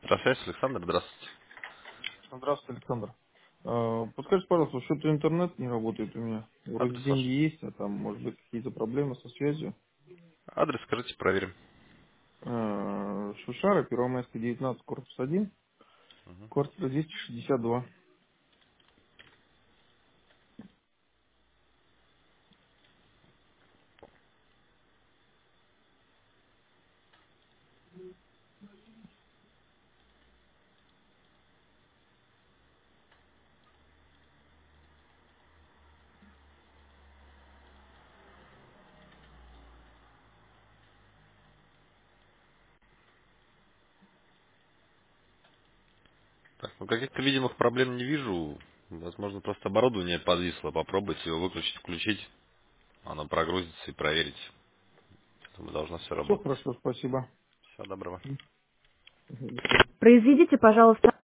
Рафаэль, Александр, здравствуйте. Здравствуйте, Александр. Подскажите, пожалуйста, что-то интернет не работает у меня. Вроде Адрес деньги ваш. есть, а там, может быть, какие-то проблемы со связью. Адрес скажите, проверим. Шушара, Первомайская, 19, корпус 1, квартира 262. Так, ну каких-то видимых проблем не вижу. Возможно, просто оборудование подвисло. Попробуйте его выключить, включить. Оно прогрузится и проверить. Думаю, должно все Все работать. хорошо, спасибо. Всего доброго. Мгм, до свидания. Произведите, пожалуйста,